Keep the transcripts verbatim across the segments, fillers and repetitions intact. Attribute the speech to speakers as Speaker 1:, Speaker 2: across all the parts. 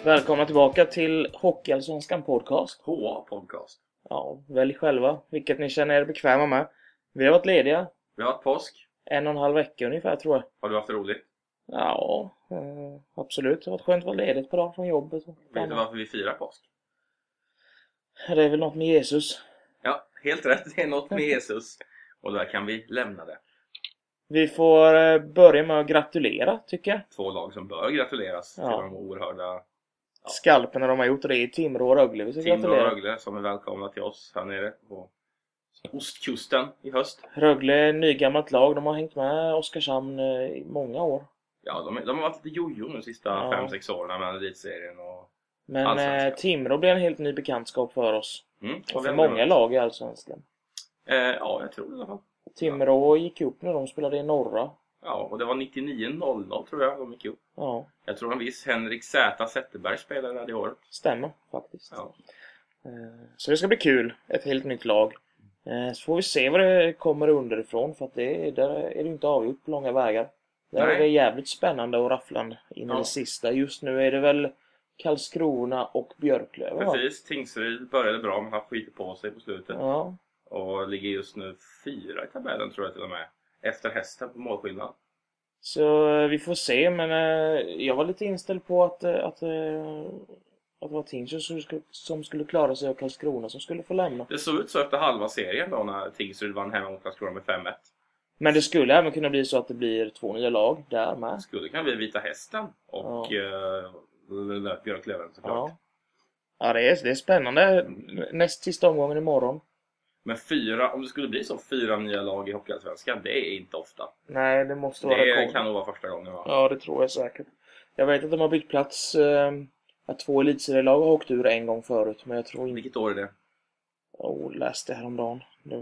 Speaker 1: Välkomna tillbaka till Hockeyallsvenskan podcast.
Speaker 2: H A podcast.
Speaker 1: Ja, välj själva vilket ni känner er bekväma med. Vi har varit lediga.
Speaker 2: Vi har haft påsk.
Speaker 1: En och en halv vecka ungefär, tror jag.
Speaker 2: Har du haft roligt?
Speaker 1: Ja, eh, absolut. Det har varit skönt att vara ledigt på dag från jobbet.
Speaker 2: Vet du varför vi firar påsk?
Speaker 1: Det är väl något med Jesus.
Speaker 2: Ja, helt rätt. Det är något med Jesus. Och där kan vi lämna det.
Speaker 1: Vi får eh, börja med att gratulera, tycker jag.
Speaker 2: Två lag som bör gratuleras
Speaker 1: Ja.
Speaker 2: till de oerhörda ja.
Speaker 1: skalperna de har gjort. Det är Timrå och Rögle. Vi ska
Speaker 2: Timrå och
Speaker 1: gratulera.
Speaker 2: Rögle som är välkomna till oss här nere på ostkusten i höst.
Speaker 1: Rögle är ett nygammalt lag. De har hängt med Oskarshamn eh, i många år.
Speaker 2: Ja, de, de har varit lite jojo de sista
Speaker 1: Ja.
Speaker 2: fem sex åren med elitserien och
Speaker 1: Men
Speaker 2: Allsvenskan.
Speaker 1: eh, Timrå blir en helt ny bekantskap för oss.
Speaker 2: mm,
Speaker 1: Och för
Speaker 2: vem-
Speaker 1: många lag i Allsvenskan.
Speaker 2: Eh, ja, jag tror det i alla fall.
Speaker 1: Timrå gick upp när de spelade i norra.
Speaker 2: Ja, och det var nittionio noll noll tror jag de gick upp.
Speaker 1: Ja,
Speaker 2: Jag tror en viss Henrik Z. Zetterberg spelade där i året.
Speaker 1: stämmer faktiskt.
Speaker 2: Ja.
Speaker 1: Eh, Så det ska bli kul. Ett helt nytt lag. Eh, Så får vi se vad det kommer underifrån. För att det, där är det inte avgjort på långa vägar. Där
Speaker 2: Nej.
Speaker 1: är det jävligt spännande och rafflande in i
Speaker 2: Ja.
Speaker 1: det sista. Just nu är det väl Karlskrona och Björklöven, va?
Speaker 2: Precis, Tingsryd började bra men har skitit på sig på slutet.
Speaker 1: Ja.
Speaker 2: Och ligger just nu fyra i tabellen tror jag till och med. Efter hästen på målskillnad.
Speaker 1: Så eh, vi får se. Men eh, jag var lite inställd på att, eh, att, eh, att det var Tingsryd som skulle, som skulle klara sig och Karlskrona som skulle få lämna.
Speaker 2: Det såg ut så efter halva serien då när Tingsryd vann hemma mot Karlskrona med fem ett.
Speaker 1: Men det skulle även kunna bli så att det blir två nya lag där med.
Speaker 2: Skulle kan bli Vita Hästen och ja. uh, Björklöven såklart.
Speaker 1: Ja, ja det, är, det är spännande. Näst sista omgången imorgon.
Speaker 2: Men fyra, om det skulle bli så fyra nya lag i Hockeyallsvenskan, det är inte ofta.
Speaker 1: Nej, det måste vara
Speaker 2: Det
Speaker 1: rekord.
Speaker 2: kan nog vara första gången va?
Speaker 1: Ja, det tror jag säkert. Jag vet att de har bytt plats. Eh, att två elitserielag har åkt ur en gång förut. Men jag tror inte...
Speaker 2: Vilket år är det?
Speaker 1: Oh, läste det häromdagen. Det...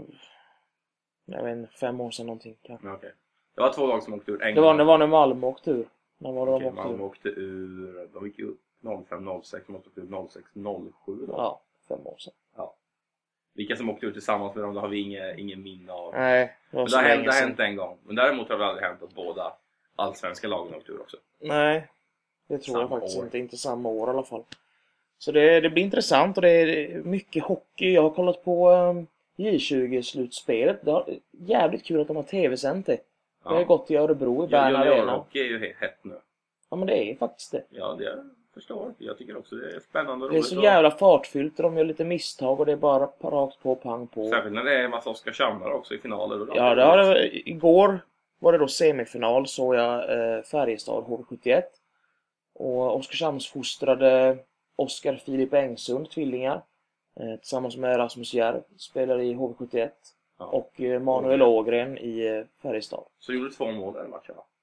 Speaker 1: Jag vet inte, fem år sedan någonting. Kanske.
Speaker 2: Ja, okay. Det var två lag som åkte ur en
Speaker 1: Det var,
Speaker 2: gång.
Speaker 1: det var när Malmö åkte ur. När var det
Speaker 2: Okej,
Speaker 1: de åkte
Speaker 2: Malmö
Speaker 1: ur?
Speaker 2: åkte ur, de gick upp noll fem noll sex, de åkte ur noll sex noll sju då.
Speaker 1: Ja, fem år sedan.
Speaker 2: Ja. Vilka som åkte ut tillsammans med dem, det har vi ingen, ingen minne av.
Speaker 1: Nej, det var
Speaker 2: Men
Speaker 1: så
Speaker 2: det har hänt,
Speaker 1: länge
Speaker 2: det har
Speaker 1: sedan.
Speaker 2: hänt en gång. Men däremot har det aldrig hänt att båda allsvenska lagen åkte ur också.
Speaker 1: Nej, det tror jag
Speaker 2: Samma
Speaker 1: faktiskt
Speaker 2: år.
Speaker 1: inte. Inte samma år i alla fall. Så det, det blir intressant och det är mycket hockey. Jag har kollat på um, J tjugo-slutspelet. Det är jävligt kul att de har tv-sänt det. Det har
Speaker 2: Ja.
Speaker 1: gått i Örebro i Bern Arena.
Speaker 2: Juniorhockey är ju he- hett nu.
Speaker 1: Ja, men det är faktiskt det.
Speaker 2: Ja, det jag förstår. Jag tycker också det är spännande och
Speaker 1: Det är
Speaker 2: roligt.
Speaker 1: så
Speaker 2: och-
Speaker 1: jävla fartfyllt och de gör lite misstag och det är bara rakt på, pang på.
Speaker 2: Särskilt när det är en massa Oskarshamnare också i finaler. Och
Speaker 1: Ja, det har det, igår var det då semifinal, så jag eh, Färjestad H V sjuttioett. Och Oskarshamnsfostrade Oskar Filip Engsund, tvillingar, eh, tillsammans med Rasmus Järv, spelar i H V sjuttioett.
Speaker 2: Ja.
Speaker 1: Och eh, Manuel Ågren i eh, Färjestad.
Speaker 2: Så gjorde två mål i den matchen va?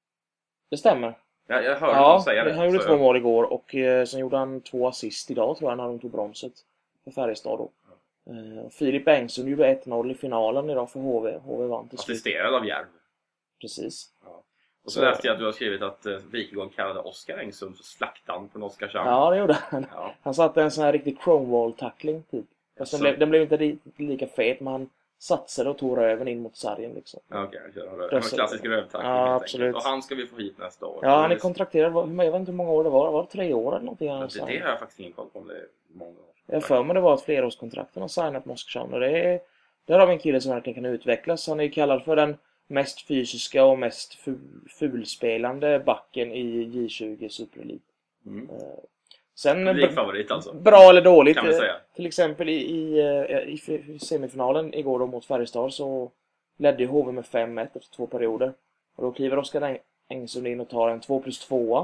Speaker 1: Det stämmer.
Speaker 2: Ja, jag hörde
Speaker 1: Ja,
Speaker 2: honom säga det.
Speaker 1: han gjorde
Speaker 2: så
Speaker 1: två
Speaker 2: jag-
Speaker 1: mål igår och eh, sen gjorde han två assist idag tror jag när de tog bronset för Färjestad då. Eh, och Filip Engsund gjorde ett noll i finalen idag för H V. H V vann till slut.
Speaker 2: Assisterad av Järv.
Speaker 1: Precis.
Speaker 2: Och så läste jag att du har skrivit att eh, Wikegård kallade Oskar Engsund för slaktan från Oskarshamn.
Speaker 1: Ja, det gjorde han.
Speaker 2: Ja.
Speaker 1: Han satte en sån här riktig Chromewall-tackling typ. Fast den,
Speaker 2: Så-
Speaker 1: blev, den blev inte riktigt lika fet, men han satsade och tog röven in mot sargen liksom.
Speaker 2: Ja, okej, jag kör röv.
Speaker 1: Det
Speaker 2: En
Speaker 1: så-
Speaker 2: klassisk rövtackling
Speaker 1: Ja,
Speaker 2: helt
Speaker 1: absolut.
Speaker 2: enkelt. Och han ska vi få hit nästa år.
Speaker 1: Ja, han är
Speaker 2: det,
Speaker 1: kontrakterad. Vad- Jag vet inte hur många år det var. Var det tre år eller någonting? Han
Speaker 2: det, det
Speaker 1: signade?
Speaker 2: har jag faktiskt ingen koll på om det är många år.
Speaker 1: Jag för mig det var ett flerårskontrakt han har signat med Oskarshamn. Och det är, där har vi en kille som verkligen kan utvecklas. Han är kallad för den mest fysiska och mest fu- fulspelande backen i J tjugo Super Elite.
Speaker 2: Mm.
Speaker 1: Sen
Speaker 2: Publikfavorit alltså.
Speaker 1: bra eller dåligt.
Speaker 2: Kan man säga.
Speaker 1: Till exempel i, i, i, i semifinalen igår då mot Färjestad så ledde H V med fem ett efter två perioder. Och då kliver Oskar Eng- Engsund in och tar en två plus två.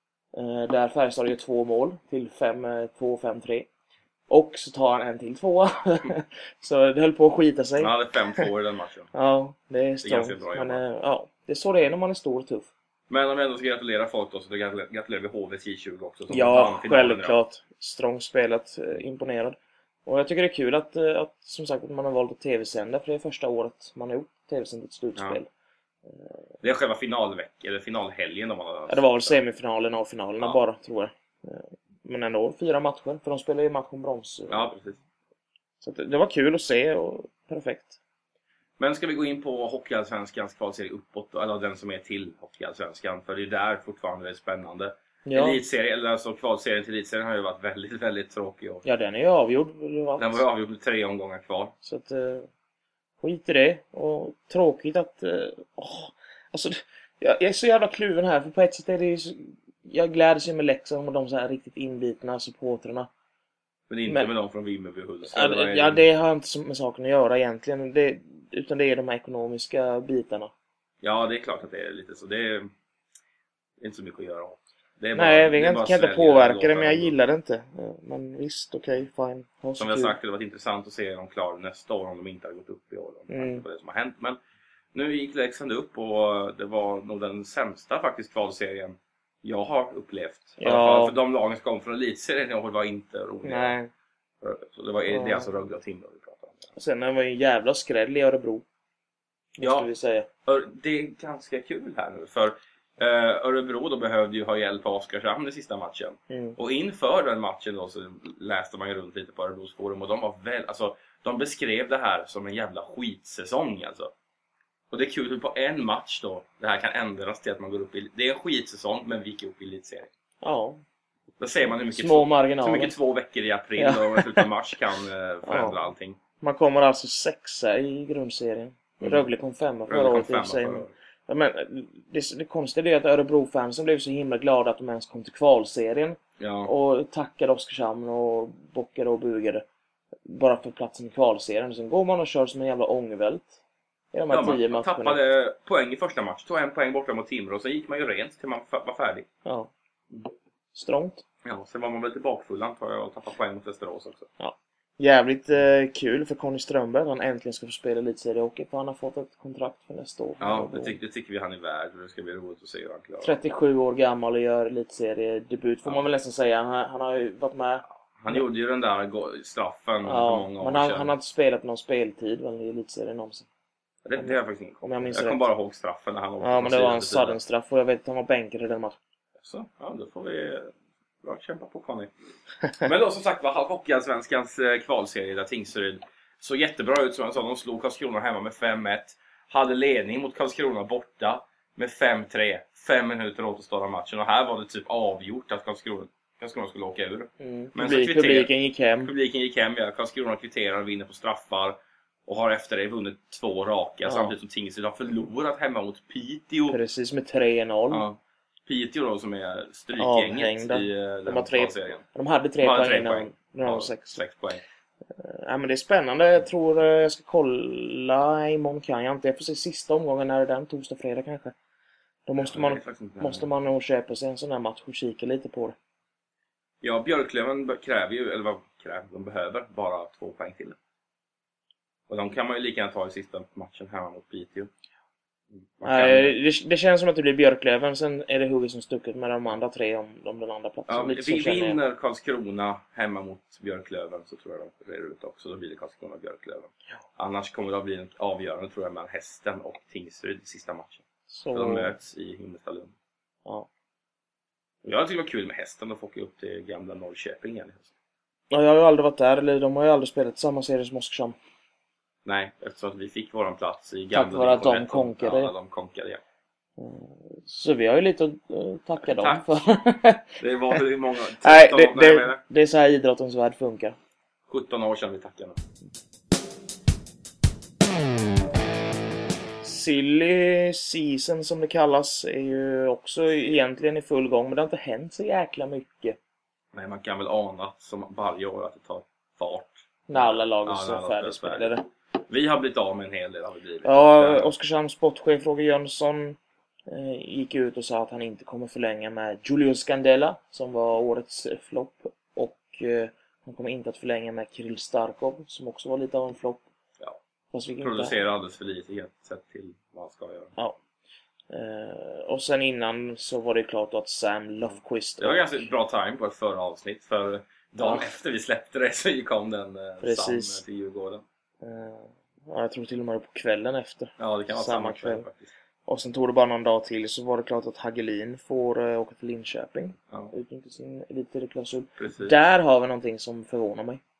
Speaker 1: Eh, där Färjestad gör två mål till fem två fem tre. Och så tar han en till två. Så det höll på att skita sig.
Speaker 2: Han hade fem två i den matchen.
Speaker 1: Ja, det är
Speaker 2: ganska
Speaker 1: strångt.
Speaker 2: bra
Speaker 1: Men
Speaker 2: jobbat.
Speaker 1: eh, ja, det är så det är när man är stor och tuff.
Speaker 2: Men om vi ändå ska gratulera folk då, så då gratulerar gratulerar vi H V J tjugo också. Som
Speaker 1: Ja,
Speaker 2: vann finalen idag.
Speaker 1: självklart. Strångt spelat, eh, imponerad. Och jag tycker det är kul att, eh, att som sagt, att man har valt att tv-sända, för det är första året man har gjort tv-sänt ett slutspel.
Speaker 2: Det är själva finalveckan, eller finalhelgen om man har...
Speaker 1: Ja, det var väl semifinalerna och finalerna
Speaker 2: Ja.
Speaker 1: bara, tror jag. Eh, Men ändå fyra matcher, för de spelar ju match om brons.
Speaker 2: Ja, precis.
Speaker 1: Så att det, det var kul att se och perfekt.
Speaker 2: Men ska vi gå in på Hockeyallsvenskans kvalserie uppåt, eller den som är till Hockeyallsvenskan, för det är där fortfarande det är spännande.
Speaker 1: Ja.
Speaker 2: Elitserien, eller alltså kvalserien till elitserien har ju varit väldigt, väldigt tråkig. Och
Speaker 1: Ja, den är ju avgjord.
Speaker 2: den var ju avgjord med tre omgångar kvar.
Speaker 1: Så att, eh, skit i det. Och tråkigt att, eh, åh, alltså, jag, jag är så jävla kluven här. För på ett sätt är det ju så, jag gläds ju med Leksand och de så här riktigt inbitna supportrarna.
Speaker 2: Men inte
Speaker 1: Men-
Speaker 2: med dem från Vimmerby och Hultsfred.
Speaker 1: Ja,
Speaker 2: Det var
Speaker 1: det,
Speaker 2: en-
Speaker 1: ja, det har inte så med saken att göra egentligen. Det, utan det är de här ekonomiska bitarna.
Speaker 2: Ja, det är klart att det är lite så. Det är, det är inte så mycket att göra åt. Det är bara-
Speaker 1: Nej, vi
Speaker 2: det är
Speaker 1: kan,
Speaker 2: bara
Speaker 1: kan inte
Speaker 2: svälja och
Speaker 1: påverka
Speaker 2: låta
Speaker 1: det, men jag
Speaker 2: dem-
Speaker 1: gillar det inte. Ja, men visst, okej, fine. Ha så
Speaker 2: Som jag
Speaker 1: kul.
Speaker 2: sagt, det har varit intressant att se dem klara nästa år om de inte har gått upp i år.
Speaker 1: Mm.
Speaker 2: På det som har hänt. Men nu gick Leksand upp och det var nog den sämsta faktiskt kvalserien jag har upplevt. I
Speaker 1: Ja.
Speaker 2: alla fall för de lagen som kom från elitserien i år var inte roliga.
Speaker 1: Nej.
Speaker 2: Så det, var, det är
Speaker 1: Ja.
Speaker 2: alltså Rögle och Timrå vi pratar om.
Speaker 1: Och sen det var ju en jävla skräll i Örebro. Måste
Speaker 2: Ja.
Speaker 1: vi säga.
Speaker 2: Ör- Det är ganska kul här nu. För eh, Örebro då behövde ju ha hjälp av Oskarshamn i sista matchen.
Speaker 1: Mm.
Speaker 2: Och inför den matchen då så läste man ju runt lite på Örebros forum. Och de var väl, alltså de beskrev det här som en jävla skitsäsong alltså. Och det är kul hur på en match då det här kan ändras till att man går upp i... Det är en skitsäsong men vi gick upp i elitserien.
Speaker 1: Ja,
Speaker 2: Då ser man hur mycket,
Speaker 1: små
Speaker 2: två, hur
Speaker 1: marginaler.
Speaker 2: mycket två veckor i april
Speaker 1: Ja.
Speaker 2: och slutet av mars kan eh, förändra
Speaker 1: Ja.
Speaker 2: allting.
Speaker 1: Man kommer alltså sexa i grundserien.
Speaker 2: Mm.
Speaker 1: Rögle kom femma förra
Speaker 2: Rögle kom
Speaker 1: året i och
Speaker 2: femma
Speaker 1: för sig.
Speaker 2: förra året.
Speaker 1: Ja, men det, det konstiga är att Örebro-fansen blev så himla glada att de ens kom till kvalserien.
Speaker 2: Ja.
Speaker 1: Och tackade Oskarshamn och bockade och bugade. Bara för platsen i kvalserien. Sen går man och kör som en jävla ångvält. I de här
Speaker 2: Ja,
Speaker 1: tio
Speaker 2: man, man
Speaker 1: matcherna.
Speaker 2: tappade poäng i första matchen. Tog en poäng borta mot Timrå. Och sen gick man ju rent till man f- var färdig.
Speaker 1: Ja. Strångt.
Speaker 2: Ja, sen var man väl tillbaka full antar jag och tappade poäng mot Västerås också.
Speaker 1: Jävligt eh, kul för Conny Strömberg att han äntligen ska få spela elitseriehockey. För han har fått ett kontrakt för nästa år.
Speaker 2: Ja,
Speaker 1: Och
Speaker 2: det,
Speaker 1: då-
Speaker 2: ty- det tycker vi han är värd. Det ska bli roligt att se hur han klarar.
Speaker 1: trettiosju år gammal och gör elitseriedebut får
Speaker 2: Ja.
Speaker 1: man väl nästan säga. Han, han har ju varit med.
Speaker 2: Han gjorde ju den där go- straffen för
Speaker 1: Ja,
Speaker 2: många år
Speaker 1: men han,
Speaker 2: sedan.
Speaker 1: han har inte spelat någon speltid väl, i elitserien någonsin.
Speaker 2: Det, det har jag faktiskt ingen
Speaker 1: Om jag minns
Speaker 2: Jag kom
Speaker 1: rätt.
Speaker 2: bara ihåg straffen när han åkte
Speaker 1: Ja,
Speaker 2: från
Speaker 1: men det var
Speaker 2: sidan
Speaker 1: en
Speaker 2: till sidan.
Speaker 1: sudden straff och jag vet att han var bänkad i den matchen.
Speaker 2: Så, ja, då får vi bra kämpa på Conny. Men då som sagt var Hockeyallsvenskans eh, kvalserie där Tingsryd såg jättebra ut som jag sa. De slog Karlskrona hemma med fem ett. Hade ledning mot Karlskrona borta med fem tre. Fem minuter återstår av matchen. Och här var det typ avgjort att Karlskrona, Karlskrona skulle åka ur.
Speaker 1: Mm.
Speaker 2: Men så
Speaker 1: Publik,
Speaker 2: kvitterar-
Speaker 1: publiken gick hem.
Speaker 2: Publiken gick hem, ja. Karlskrona kvitterar och vinner på straffar. Och har efter det vunnit två raka.
Speaker 1: Ja.
Speaker 2: Samtidigt som Tingsryd har förlorat hemma mot Piteå.
Speaker 1: Precis med tre noll.
Speaker 2: Ja. Piteå då som är strykgänget
Speaker 1: Avhängda.
Speaker 2: i eh, den
Speaker 1: De har tre-
Speaker 2: kvalserien.
Speaker 1: De hade tre
Speaker 2: De hade
Speaker 1: poäng
Speaker 2: tre
Speaker 1: innan.
Speaker 2: poäng.
Speaker 1: När de var
Speaker 2: Ja,
Speaker 1: sex.
Speaker 2: sex poäng.
Speaker 1: Ja, men det är spännande. Jag tror eh, jag ska kolla. Imorgon kan jag inte. Jag får se sista omgången när det är den. Torsdag, fredag kanske. Då måste
Speaker 2: Jag
Speaker 1: man,
Speaker 2: vet faktiskt inte.
Speaker 1: måste man nog köpa sig en sån här match och kika lite på det.
Speaker 2: Ja, Björklöven be- kräver ju, eller vad kräver, de behöver bara två poäng till. Och de kan man ju lika gärna ta i sista matchen hemma mot Piteå. Man kan-
Speaker 1: Nej, det, det känns som att det blir Björklöven. Sen är det hugget som stucket med de andra tre om, om den andra platsen.
Speaker 2: Ja,
Speaker 1: Lite så
Speaker 2: vi
Speaker 1: känner jag.
Speaker 2: vinner Karlskrona hemma mot Björklöven så tror jag de reder ut också. Då blir det Karlskrona och Björklöven.
Speaker 1: Ja.
Speaker 2: Annars kommer det att bli en avgörande tror jag mellan Hästen och Tingsryd i sista matchen.
Speaker 1: Så,
Speaker 2: De möts i Himmelstalund.
Speaker 1: ja.
Speaker 2: Jag tycker det var kul med Hästen. De får åka upp till gamla Norrköping igen i höst.
Speaker 1: Ja, jag har ju aldrig varit där. Eller de har ju aldrig spelat samma serie som Oskarshamn.
Speaker 2: Nej, eftersom att vi fick våran plats i gamla
Speaker 1: Tack vare att de
Speaker 2: division ett.
Speaker 1: konkade.
Speaker 2: Ja, de konkade, ja.
Speaker 1: Så vi har ju lite att eh, tacka dem
Speaker 2: Tack.
Speaker 1: för.
Speaker 2: Det var hur många?
Speaker 1: Nej,
Speaker 2: tretton,
Speaker 1: det,
Speaker 2: nej, jag
Speaker 1: det,
Speaker 2: menar,
Speaker 1: det är så här idrottens värld funkar.
Speaker 2: sjutton år sedan vi tackade.
Speaker 1: Silly season som det kallas är ju också egentligen i full gång. Men det har inte hänt så jäkla mycket.
Speaker 2: Nej, man kan väl ana som varje år att det tar fart.
Speaker 1: När alla lag är
Speaker 2: Ja,
Speaker 1: så
Speaker 2: när alla
Speaker 1: färdigspelade.
Speaker 2: Vi har blivit av med en hel del, har vi blivit.
Speaker 1: Ja,
Speaker 2: Där-
Speaker 1: Oskarshamns sportchef Roger Jönsson eh, gick ut och sa att han inte kommer förlänga med Giulio Scandella som var årets eh, flopp. Och eh, han kommer inte att förlänga med Kirill Starkov som också var lite av en flopp.
Speaker 2: Ja.
Speaker 1: Fast vi kan inte...
Speaker 2: Producerar alldeles för lite helt sett till vad man ska göra.
Speaker 1: Ja. Eh, och sen innan så var det klart att Sam Lofquist
Speaker 2: Det var ganska bra time på ett förra avsnitt. För dagen
Speaker 1: Ja.
Speaker 2: efter vi släppte det så kom den eh,
Speaker 1: Precis.
Speaker 2: Sam till Djurgården.
Speaker 1: eh, ja, jag tror till och med på kvällen efter.
Speaker 2: Ja, det kan vara
Speaker 1: Samma
Speaker 2: samma kväll
Speaker 1: kväll.
Speaker 2: faktiskt.
Speaker 1: Och sen tog det bara någon dag till så var det klart att Hagelin får eh, åka till Linköping.
Speaker 2: Ja,
Speaker 1: Utnyttja sin elitserieklausul.
Speaker 2: precis.
Speaker 1: Där har vi någonting som förvånar mig.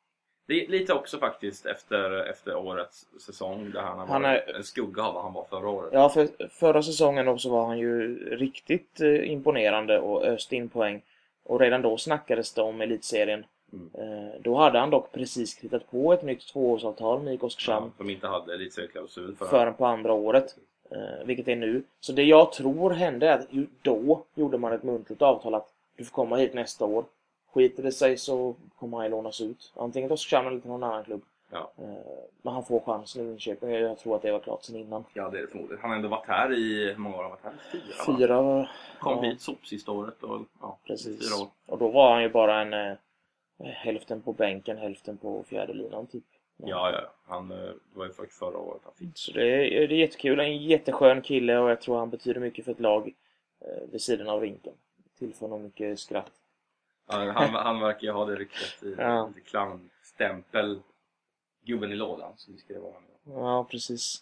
Speaker 2: Det är lite också faktiskt efter, efter årets säsong där han har
Speaker 1: Han
Speaker 2: varit
Speaker 1: är-
Speaker 2: en skugga av vad han var förra året.
Speaker 1: Ja, för förra säsongen också var han ju riktigt eh, imponerande och öste in poäng. Och redan då snackades det om elitserien.
Speaker 2: Mm.
Speaker 1: Eh, då hade han dock precis kritat på ett nytt tvåårsavtal med I K Oskarshamn.
Speaker 2: Ja, som inte hade elitserieklausul för
Speaker 1: Förrän på andra året. Eh, vilket är nu. Så det jag tror hände är att ju då gjorde man ett muntligt avtal att du får komma hit nästa år. Skiter det sig så kommer han lånas ut. Antingen till Oskarshamn eller till någon annan klubb.
Speaker 2: Ja.
Speaker 1: Eh, men han får chansen i Linköping. Jag tror att det var klart sen innan.
Speaker 2: Ja, det är det förmodligen. Han har ändå varit här i, hur många år har han varit här? Fyra, va?
Speaker 1: Fyra.
Speaker 2: Kom
Speaker 1: ja,
Speaker 2: hit sop sista året och ja,
Speaker 1: precis.
Speaker 2: fyra år.
Speaker 1: Och då var han ju bara en eh, hälften på bänken, hälften på fjärde linan typ.
Speaker 2: Ja, ja. Han eh, det var ju faktiskt förra året. Han fick.
Speaker 1: Så det är, det är jättekul. En jätteskön kille och jag tror han betyder mycket för ett lag eh, vid sidan av rinken. Tillför nog mycket skratt.
Speaker 2: Ja, han, han verkar ju ha det ryktet i
Speaker 1: Ja.
Speaker 2: lite clownstämpel. Gubben i lådan, så vi skrev han.
Speaker 1: Ja, precis.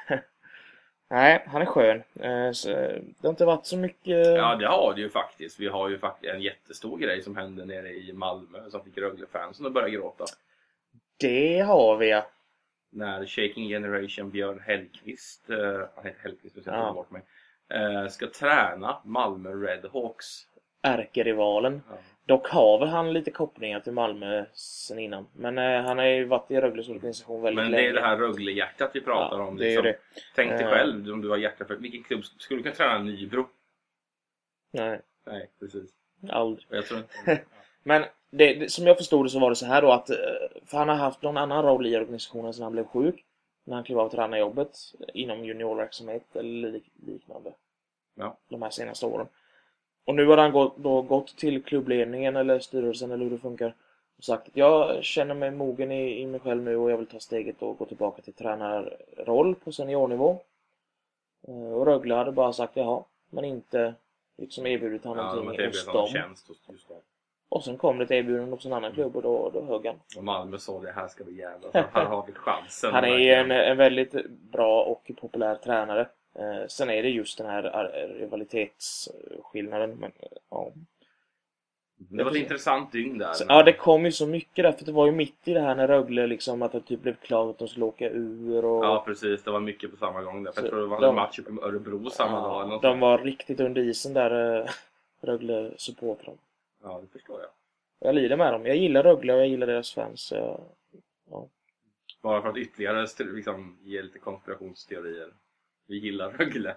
Speaker 1: Nej, han är skön. Eh, så det har inte varit så mycket...
Speaker 2: Ja, det har det ju faktiskt. Vi har ju faktiskt en jättestor grej som hände nere i Malmö som fick Rögle-fansen att börja gråta.
Speaker 1: Det har vi, ja.
Speaker 2: När Shaking Generation Björn Hellqvist, eh, han heter Hellqvist, du ska
Speaker 1: Ja.
Speaker 2: ta bort mig, eh, ska träna Malmö Redhawks.
Speaker 1: Ärkerivalen.
Speaker 2: Ja.
Speaker 1: Dock har väl han lite kopplingar till Malmö sen innan. Men eh, han har ju varit i Rögles organisation väldigt
Speaker 2: Men
Speaker 1: länge.
Speaker 2: det är det här Rögle-hjärtat vi pratar
Speaker 1: Ja,
Speaker 2: om.
Speaker 1: det är ju
Speaker 2: Liksom.
Speaker 1: det.
Speaker 2: Tänk dig
Speaker 1: Eh.
Speaker 2: själv om du har hjärta för vilken klubb skulle du kunna träna Nybro?
Speaker 1: Nej,
Speaker 2: Nej, precis.
Speaker 1: aldrig.
Speaker 2: Och jag tror inte.
Speaker 1: Men det, det, som jag förstod det så var det så här då att... eh, För han har haft någon annan roll i organisationen sedan han blev sjuk. När han klev av tränarjobbet inom juniorverksamhet eller lik, liknande.
Speaker 2: Ja.
Speaker 1: De här senaste åren. Och nu har han gått, då gått till klubbledningen eller styrelsen eller hur det funkar. Och sagt att jag känner mig mogen i, i mig själv nu och jag vill ta steget och gå tillbaka till tränarroll på seniornivå. Eh, Och Rögle hade bara sagt jaha, men inte liksom erbjudit han
Speaker 2: Ja, de har
Speaker 1: någonting hos
Speaker 2: erbjudit honom
Speaker 1: dem.
Speaker 2: tjänst hos just dem.
Speaker 1: Och sen kom det ett erbjudande hos en annan klubb och då, då högg han.
Speaker 2: Och Malmö sa det här ska vi jävla. Så här har vi chansen.
Speaker 1: Han är
Speaker 2: verkligen.
Speaker 1: en, en väldigt bra och populär tränare. Eh, sen är det just den här ar- rivalitetsskillnaden. Men, eh, ja.
Speaker 2: Det var ett intressant dygn där.
Speaker 1: Så,
Speaker 2: men-
Speaker 1: ja, det kom ju så mycket där. För det var ju mitt i det här när Rögle liksom att det typ blev klart att de skulle åka ur. Och,
Speaker 2: Ja, precis. Det var mycket på samma gång där. För
Speaker 1: Så
Speaker 2: jag tror det var
Speaker 1: de-
Speaker 2: en match uppe i Örebro samma
Speaker 1: ja,
Speaker 2: dag. Eller något
Speaker 1: de
Speaker 2: sånt.
Speaker 1: var riktigt under isen där, eh, Rögle-supportrar.
Speaker 2: Ja, det förstår jag.
Speaker 1: Jag lider med dem. Jag gillar Rögle och jag gillar deras fans. Så jag, ja.
Speaker 2: Bara för att ytterligare st- liksom, ge lite konspirationsteorier. Vi gillar Rögle.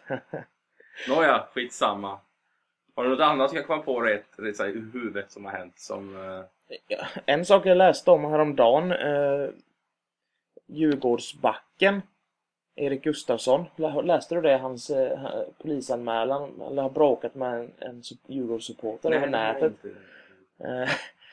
Speaker 2: Nåja, skitsamma. Har du något annat som jag komma på rätt, rätt så här, i huvudet som har hänt? Som, eh...
Speaker 1: Ja, en sak jag läste om häromdagen. Eh, Djurgårdsbacken. Erik Gustafsson. Lä- Läste du det? Hans eh, polisanmälan. Eller har bråkat med en, en sup- Djurgårdssupporter över nätet.
Speaker 2: inte.
Speaker 1: Eh,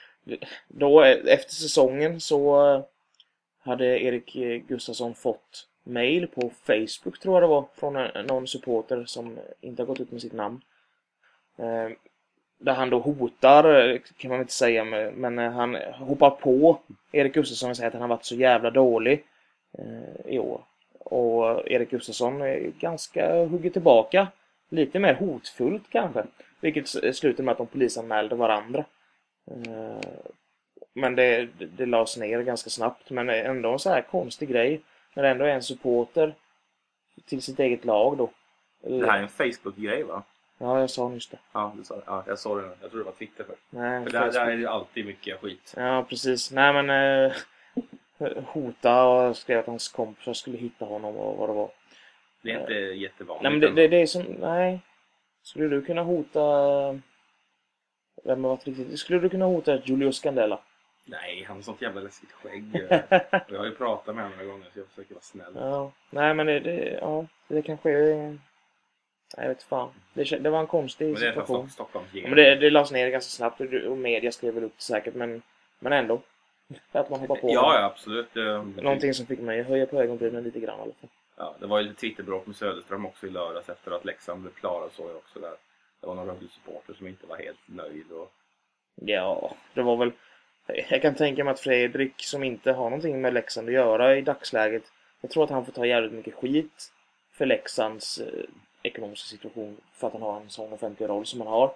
Speaker 1: då eh, efter säsongen så eh, hade Erik eh, Gustafsson fått mail på Facebook tror jag det var från en, någon supporter som inte har gått ut med sitt namn. Eh, där han då hotar, eh, kan man inte säga, men men, eh, han hoppar på Erik Gustafsson och säger att han har varit så jävla dålig eh, i år. Och Erik Gustafsson är ganska hugger tillbaka. Lite mer hotfullt kanske. Vilket s- slutar med att de polisanmälde varandra. Eh, Men det, det, det lades ner ganska snabbt. Men ändå en så här konstig grej. När det ändå är en supporter till sitt eget lag då.
Speaker 2: Det här är en Facebook-grej, va?
Speaker 1: Ja, jag sa nyss det.
Speaker 2: Ja, du sa det. Ja, jag såg det. Jag tror det var Twitter först.
Speaker 1: Nej,
Speaker 2: För där, där
Speaker 1: Facebook.
Speaker 2: är ju alltid mycket skit.
Speaker 1: Ja, precis. Nej, men eh, hota och skrev att hans kompisar skulle hitta honom och vad det var.
Speaker 2: Det är inte jättevanligt.
Speaker 1: Nej, men det, det, det är som... Nej. Skulle du kunna hota... Vem har varit riktigt... Skulle du kunna hota Julius Scandella?
Speaker 2: Nej, han har sånt jävla läskigt skägg. Och jag har ju pratat med honom några gånger så jag försöker vara snäll.
Speaker 1: Ja. Nej, men det... det ja, det kanske är... Nej, jag vet fan. Det, kä- det var en konstig
Speaker 2: Men det är
Speaker 1: situation.
Speaker 2: från Stockholms
Speaker 1: Ja, men det, det lades ner ganska snabbt och, och media skrev väl upp det säkert, men, men ändå. Att man hoppar på.
Speaker 2: Ja, ja, absolut. Det,
Speaker 1: Någonting som fick mig att höja på ögonbrynen lite grann i alla fall.
Speaker 2: ja, det var ju lite Twitterbråk med Söderström också i lördags efter att Leksand blev klara, så jag också där. Det var någon Rögle-supporter som inte var helt nöjd. Och...
Speaker 1: Ja, det var väl... Jag kan tänka mig att Fredrik, som inte har någonting med Leksand att göra i dagsläget, jag tror att han får ta jävligt mycket skit för Leksands eh, ekonomiska situation för att han har en sån offentlig roll som han har.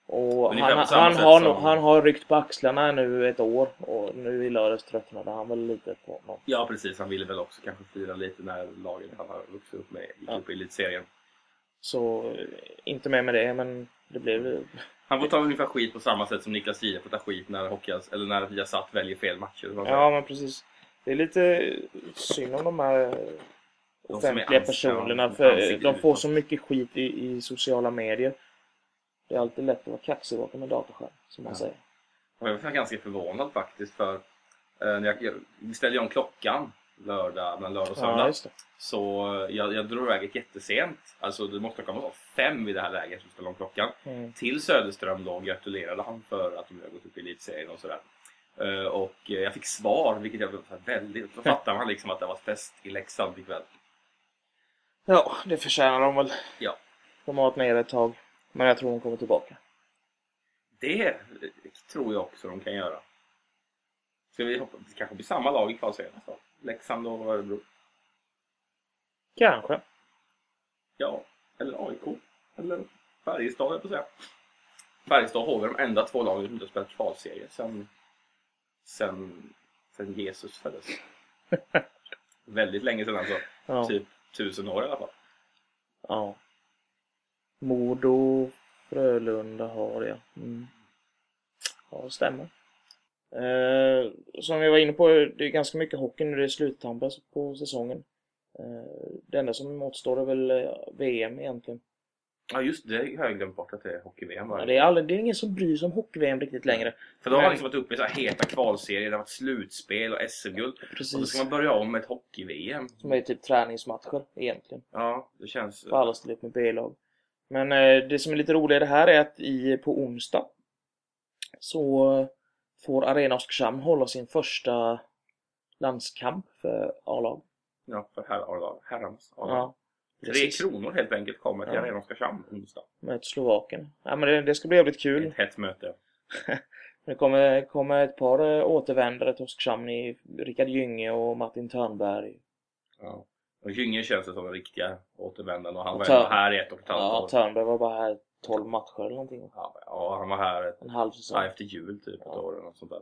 Speaker 1: Och
Speaker 2: Ungefär
Speaker 1: han,
Speaker 2: på samma
Speaker 1: han,
Speaker 2: sätt
Speaker 1: har,
Speaker 2: som-
Speaker 1: nog- han har ryckt på axlarna nu ett år. Och nu i lördags tröttnade han väl lite på honom.
Speaker 2: Ja, precis. Han ville väl också kanske fira lite när laget han har vuxit upp med gick
Speaker 1: Ja.
Speaker 2: upp i elitserien.
Speaker 1: Så eh, inte med med det, men det blev...
Speaker 2: Han får ta ungefär skit på samma sätt som Niklas Jihde får ta skit när Hockeyas, eller när Viasat väljer fel matcher.
Speaker 1: Ja, men precis. Det är lite synd om de här
Speaker 2: som är
Speaker 1: offentliga
Speaker 2: ans-
Speaker 1: personerna.
Speaker 2: ja,
Speaker 1: För
Speaker 2: ansiktet
Speaker 1: de får
Speaker 2: utåt.
Speaker 1: så mycket skit i, i sociala medier. Det är alltid lätt att vara kaxig bakom en datorskärm, som man
Speaker 2: Ja.
Speaker 1: säger.
Speaker 2: Och jag var ganska förvånad faktiskt för eh, när jag, jag ställde om klockan lördag, mellan lördag och
Speaker 1: Ja,
Speaker 2: söndag.
Speaker 1: just det.
Speaker 2: Så eh, jag, jag drog iväg jättesent. Alltså det måste komma fem vid det här läget som ställde om klockan.
Speaker 1: Mm.
Speaker 2: Till Söderström då gratulerade han för att de har gått upp i elitserien och sådär. Uh, och uh, jag fick svar, vilket jag var väldigt... Då fattar man liksom att det var fest i Leksand ikväll.
Speaker 1: Ja, det förtjänar de väl.
Speaker 2: Ja.
Speaker 1: De har varit nere ett tag. Men jag tror de kommer tillbaka.
Speaker 2: Det tror jag också de kan göra. Ska vi hoppa, det kanske blir samma lag i kvalserien nästa år. Leksand och Örebro.
Speaker 1: Kanske.
Speaker 2: Ja, eller A I K. Eller Färjestad, jag på att säga. Färjestad har de enda två lagen som inte har spelat kvalserie sen, sen, sen Jesus föddes. Väldigt länge sedan alltså.
Speaker 1: Ja.
Speaker 2: Typ tusen år i alla fall.
Speaker 1: Ja. Modo, Frölunda har det. Mm. Ja, det stämmer. Eh, som vi var inne på, det är ganska mycket hockey nu, det är sluttampen på säsongen. Eh, det enda som återstår är väl eh, V M egentligen.
Speaker 2: Ja just det, har jag glömt bort att det är hockey-V M.
Speaker 1: Ja, det, är aldrig, det är ingen som bryr sig om hockey-V M riktigt längre.
Speaker 2: För då har
Speaker 1: Men-
Speaker 2: man liksom varit uppe i så här heta kvalserier, det har varit slutspel och S M-guld. Och då
Speaker 1: Precis.
Speaker 2: ska man börja om med ett hockey-V M.
Speaker 1: Som är typ träningsmatcher egentligen.
Speaker 2: Ja, det känns...
Speaker 1: För alla ställer upp med B-lag. Men eh, det som är lite roligare här är att i, på onsdag så eh, får Arena Oskarshamn hålla sin första landskamp för A-lag.
Speaker 2: Ja, för herrar, herrarnas. Ja.
Speaker 1: Ja,
Speaker 2: Tre
Speaker 1: precis.
Speaker 2: kronor helt enkelt kommer till
Speaker 1: Ja.
Speaker 2: Arena Oskarshamn onsdag.
Speaker 1: Med Slovaken. Ja, men det, det ska bli jävligt kul.
Speaker 2: Ett hett möte.
Speaker 1: Det kommer, kommer ett par eh, återvändare till Oskarshamn i Rickard Gynge och Martin Törnberg.
Speaker 2: Ja. Och Gynge känns det som en riktiga återvändande och han var
Speaker 1: Tör-
Speaker 2: ändå här i ett och ett halvt
Speaker 1: Ja,
Speaker 2: år.
Speaker 1: Törnberg var bara här tolv matcher eller någonting.
Speaker 2: Ja, ja, han var här ett,
Speaker 1: En halv säsong.
Speaker 2: ja, efter jul typ ett
Speaker 1: Ja.
Speaker 2: år eller något sånt där.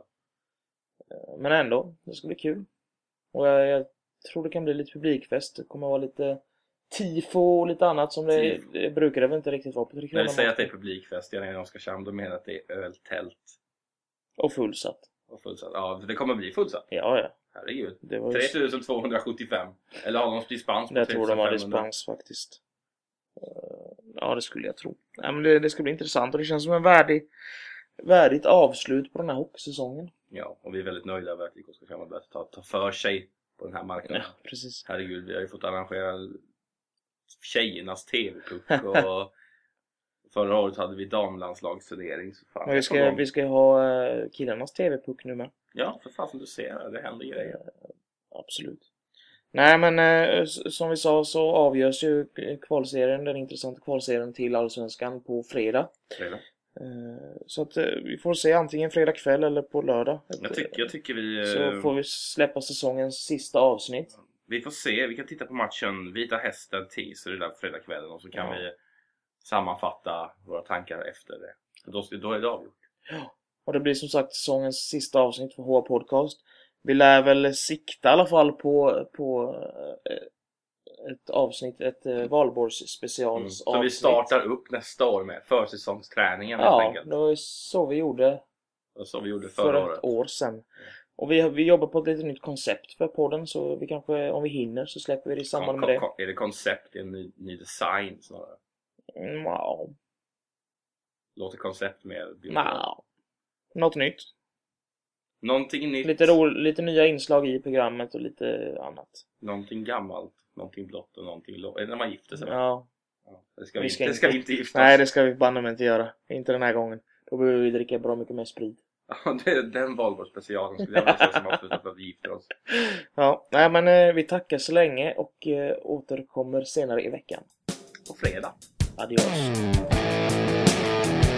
Speaker 1: Men ändå, det ska bli kul. Och jag, jag tror det kan bli lite publikfest. Det kommer vara lite tifo och lite annat som det,
Speaker 2: Tifo.
Speaker 1: det brukar det väl inte riktigt vara på Tre
Speaker 2: När
Speaker 1: Kronor.
Speaker 2: vi säger att det är publikfest i Arena Oskarshamn, då menar jag att det är öltält
Speaker 1: Och fullsatt.
Speaker 2: och fullsatt. Ja, det kommer bli fullsatt.
Speaker 1: Ja, ja.
Speaker 2: Herregud.
Speaker 1: Det var ju...
Speaker 2: tre tusen tvåhundrasjuttiofem. Eller har de dispens på
Speaker 1: Jag tror de har
Speaker 2: tre tusen femhundra?
Speaker 1: dispens faktiskt. Eh, Ja, det skulle jag tro. Ja, men det, det ska bli intressant och det känns som en värdig, värdigt avslut på den här hockeysäsongen.
Speaker 2: Ja, och vi är väldigt nöjda över att I K Oskarshamn har börjat ta, ta för sig på den här marknaden.
Speaker 1: Ja, precis.
Speaker 2: Herregud, vi har ju fått arrangera tjejernas T V-puck och förra året hade vi damlandslagsturnering. Så fan,
Speaker 1: Men vi ska, vi ska ju ha eh, killarnas T V-puck nu med.
Speaker 2: Ja, för fan som du ser, det händer grejer.
Speaker 1: Absolut. Nej, men eh, s- som vi sa så avgörs ju kvalserien, den intressanta kvalserien till Allsvenskan på fredag.
Speaker 2: Fredag.
Speaker 1: Eh, Så att eh, vi får se antingen fredag kväll eller på lördag.
Speaker 2: Jag, tycker, jag tycker vi...
Speaker 1: Så
Speaker 2: eh,
Speaker 1: får vi släppa säsongens sista avsnitt.
Speaker 2: Vi får se, vi kan titta på matchen Vita Hästen teaser där på fredagskvällen och så kan
Speaker 1: Ja.
Speaker 2: vi sammanfatta våra tankar efter det. Då, då är det avgjort.
Speaker 1: Och det blir som sagt säsongens sista avsnitt för H A Podcast. Vi lär väl sikta i alla fall på, på eh, ett avsnitt, ett eh, valborgs specials
Speaker 2: Mm. Så vi
Speaker 1: avsnitt.
Speaker 2: startar upp nästa år med försäsongsträningen helt
Speaker 1: Ja,
Speaker 2: enkelt.
Speaker 1: det var ju så vi gjorde
Speaker 2: Och som vi gjorde
Speaker 1: för
Speaker 2: förra
Speaker 1: ett
Speaker 2: året.
Speaker 1: år sedan. Och vi, vi jobbar på ett lite nytt koncept för podden, så vi kanske, om vi hinner, så släpper vi det i samband med
Speaker 2: Kon-
Speaker 1: det.
Speaker 2: kon- Är det koncept, är det ny, ny design snarare?
Speaker 1: Mm, ja,
Speaker 2: Låter koncept mer...
Speaker 1: nja. Något nytt.
Speaker 2: Någonting nytt,
Speaker 1: Lite, ro, lite nya inslag i programmet och lite annat.
Speaker 2: någonting gammalt, någonting blått och någonting lågt. Är det när man gifter sig?
Speaker 1: Ja.
Speaker 2: Ja, det ska vi,
Speaker 1: Vi ska
Speaker 2: inte, det ska
Speaker 1: inte-
Speaker 2: vi inte gifta
Speaker 1: Nej,
Speaker 2: oss.
Speaker 1: det ska vi banne mig inte göra. Inte den här gången. Då behöver vi dricka bra mycket mer sprit.
Speaker 2: Ja, det är den valborgsspecialen skulle jag vilja säga som avslutar för att vi gifter oss.
Speaker 1: Ja, nej men eh, vi tackar så länge och eh, återkommer senare i veckan.
Speaker 2: På fredag.
Speaker 1: Adios.